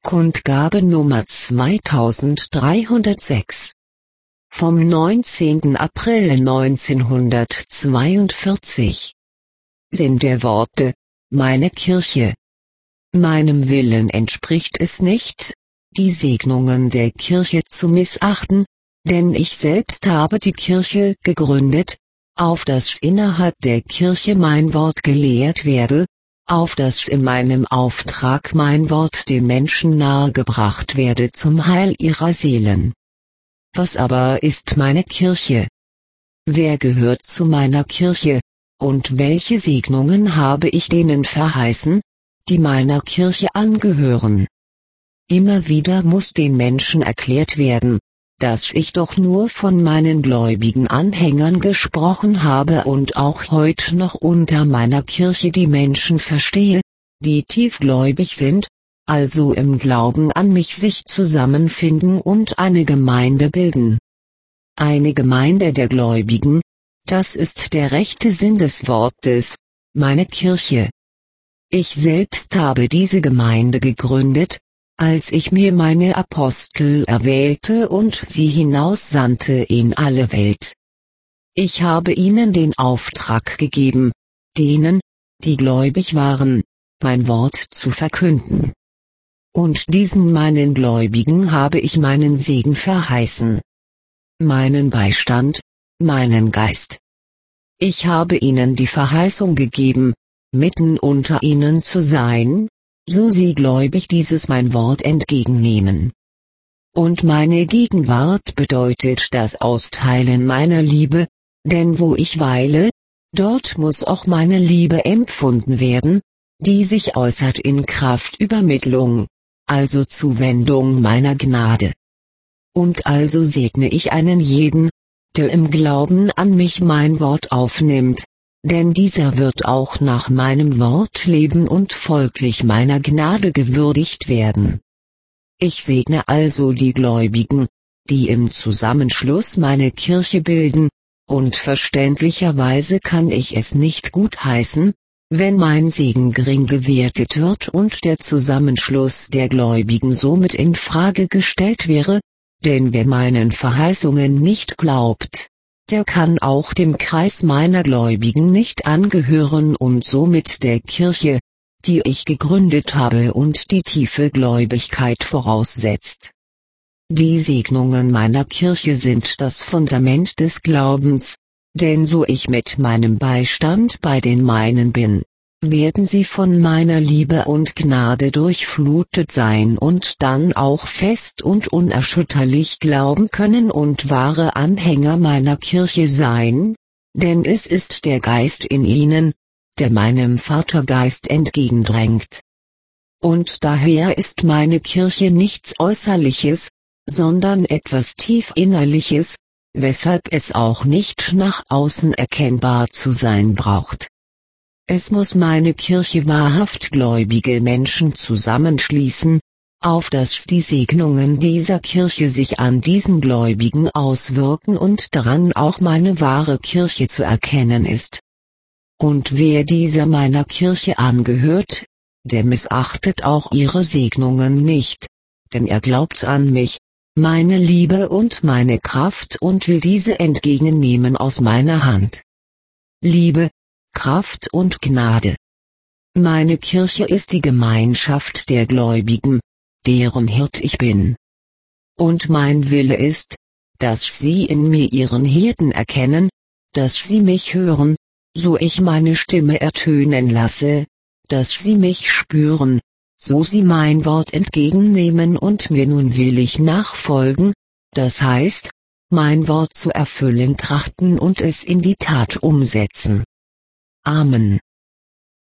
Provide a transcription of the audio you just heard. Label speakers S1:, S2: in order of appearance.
S1: Kundgabe Nummer 2306 vom 19. April 1942 Sinn der Worte: Meine Kirche. Meinem Willen entspricht es nicht, die Segnungen der Kirche zu missachten, denn ich selbst habe die Kirche gegründet, auf dass innerhalb der Kirche mein Wort gelehrt werde, auf dass in meinem Auftrag mein Wort den Menschen nahegebracht werde zum Heil ihrer Seelen. Was aber ist meine Kirche? Wer gehört zu meiner Kirche, und welche Segnungen habe ich denen verheißen, die meiner Kirche angehören? Immer wieder muss den Menschen erklärt werden, dass ich doch nur von meinen gläubigen Anhängern gesprochen habe und auch heute noch unter meiner Kirche die Menschen verstehe, die tiefgläubig sind, also im Glauben an mich sich zusammenfinden und eine Gemeinde bilden. Eine Gemeinde der Gläubigen, das ist der rechte Sinn des Wortes, meine Kirche. Ich selbst habe diese Gemeinde gegründet, als ich mir meine Apostel erwählte und sie hinaussandte in alle Welt. Ich habe ihnen den Auftrag gegeben, denen, die gläubig waren, mein Wort zu verkünden. Und diesen meinen Gläubigen habe ich meinen Segen verheißen. Meinen Beistand, meinen Geist. Ich habe ihnen die Verheißung gegeben, mitten unter ihnen zu sein, so sie gläubig dieses mein Wort entgegennehmen. Und meine Gegenwart bedeutet das Austeilen meiner Liebe, denn wo ich weile, dort muss auch meine Liebe empfunden werden, die sich äußert in Kraftübermittlung, also Zuwendung meiner Gnade. Und also segne ich einen jeden, der im Glauben an mich mein Wort aufnimmt, denn dieser wird auch nach meinem Wort leben und folglich meiner Gnade gewürdigt werden. Ich segne also die Gläubigen, die im Zusammenschluss meine Kirche bilden, und verständlicherweise kann ich es nicht gutheißen, wenn mein Segen gering gewertet wird und der Zusammenschluss der Gläubigen somit in Frage gestellt wäre, denn wer meinen Verheißungen nicht glaubt, der kann auch dem Kreis meiner Gläubigen nicht angehören und somit der Kirche, die ich gegründet habe und die tiefe Gläubigkeit voraussetzt. Die Segnungen meiner Kirche sind das Fundament des Glaubens, denn so ich mit meinem Beistand bei den meinen bin, werden sie von meiner Liebe und Gnade durchflutet sein und dann auch fest und unerschütterlich glauben können und wahre Anhänger meiner Kirche sein, denn es ist der Geist in ihnen, der meinem Vatergeist entgegendrängt. Und daher ist meine Kirche nichts Äußerliches, sondern etwas tief Innerliches, weshalb es auch nicht nach außen erkennbar zu sein braucht. Es muss meine Kirche wahrhaft gläubige Menschen zusammenschließen, auf dass die Segnungen dieser Kirche sich an diesen Gläubigen auswirken und daran auch meine wahre Kirche zu erkennen ist. Und wer dieser meiner Kirche angehört, der missachtet auch ihre Segnungen nicht, denn er glaubt an mich, meine Liebe und meine Kraft und will diese entgegennehmen aus meiner Hand. Liebe, Kraft und Gnade. Meine Kirche ist die Gemeinschaft der Gläubigen, deren Hirt ich bin. Und mein Wille ist, dass sie in mir ihren Hirten erkennen, dass sie mich hören, so ich meine Stimme ertönen lasse, dass sie mich spüren, so sie mein Wort entgegennehmen und mir nun willig nachfolgen, das heißt, mein Wort zu erfüllen trachten und es in die Tat umsetzen. Amen.